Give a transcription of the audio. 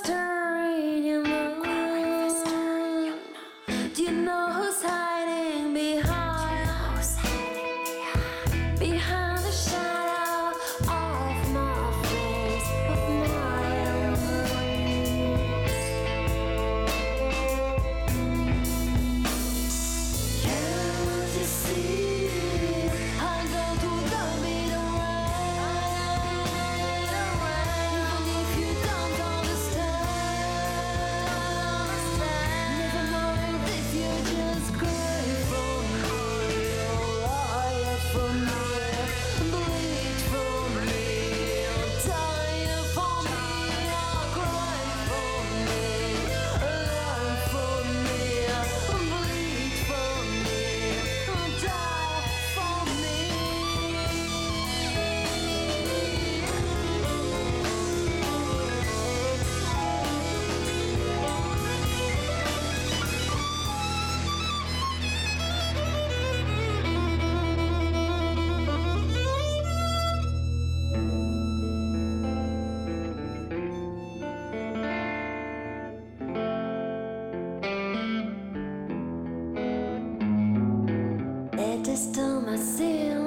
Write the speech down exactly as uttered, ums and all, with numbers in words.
faster in your mood. Do you know who's hiding behind? Behind the shadow of my face, of my embrace. Can't you see? I go to the middle rain. Even if you don't understand, never mind if you just cry for me, lie for me, bleed for me, die for me, cry for me, lie for me, bleed for me, die for me. It is to my sin.